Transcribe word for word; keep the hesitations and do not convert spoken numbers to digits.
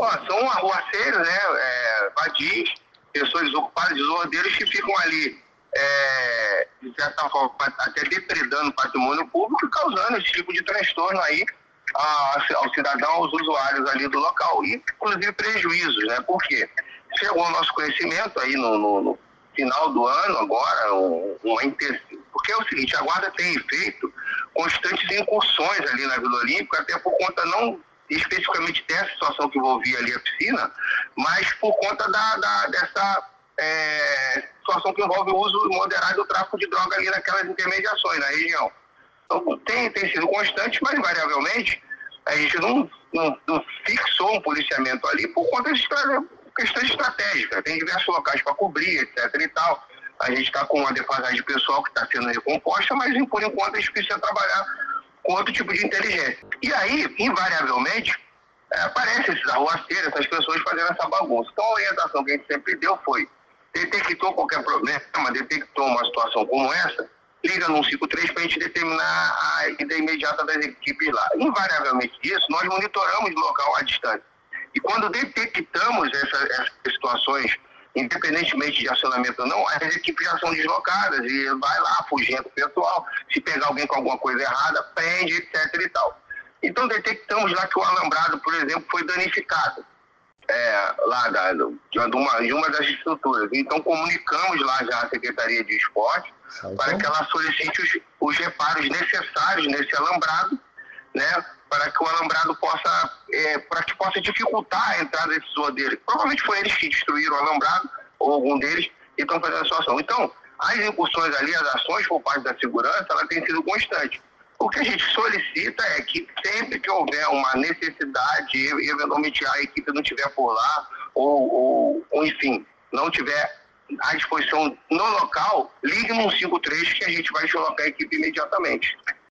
Ó, são arruaceiros, né, é, vadis, pessoas desocupadas, desordeiros que ficam ali, é, de certa forma, até depredando o patrimônio público e causando esse tipo de transtorno aí a, ao cidadão, aos usuários ali do local, e inclusive prejuízos, né? Por quê? Chegou ao nosso conhecimento aí no, no, no final do ano agora, um, uma intensiva, porque é o seguinte, a Guarda tem feito constantes incursões ali na Vila Olímpica, até por conta não especificamente dessa situação que envolvia ali a piscina, mas por conta da, da, dessa é, situação que envolve o uso moderado do tráfico de droga ali naquelas intermediações na região. Então, tem, tem sido constante, mas invariavelmente a gente não, não, não fixou um policiamento ali por conta de questões estratégicas. Tem diversos locais para cobrir, etc e tal. A gente está com uma defasagem pessoal que está sendo recomposta, mas por enquanto a gente precisa trabalhar com outro tipo de inteligência. E aí, invariavelmente, é, aparecem esses arruaceiros, essas pessoas fazendo essa bagunça. Então a orientação que a gente sempre deu foi: detectou qualquer problema, detectou uma situação como essa, liga no cento e cinquenta e três para a gente determinar a ida imediata das equipes lá. Invariavelmente isso, nós monitoramos o local à distância. E quando detectamos essa, essas situações, independentemente de acionamento ou não, as equipes já são deslocadas e vai lá, fugindo do pessoal. Se pegar alguém com alguma coisa errada, prende, etc e tal. Então detectamos lá que o alambrado, por exemplo, foi danificado. É, lá da, de, uma, de uma das estruturas. Então comunicamos lá já a Secretaria de Esporte então, para que ela solicite os, os reparos necessários nesse alambrado, né, para que o alambrado possa, é, para que possa dificultar a entrada desses ordeiros. Provavelmente foi eles que destruíram o alambrado, ou algum deles, e estão fazendo a situação. Então, as incursões ali, as ações por parte da segurança, ela tem sido constante. O que a gente solicita é que sempre que houver uma necessidade, e eventualmente a equipe não estiver por lá, ou, ou, ou enfim, não tiver à disposição no local, ligue no cento e cinquenta e três que a gente vai deslocar a equipe imediatamente.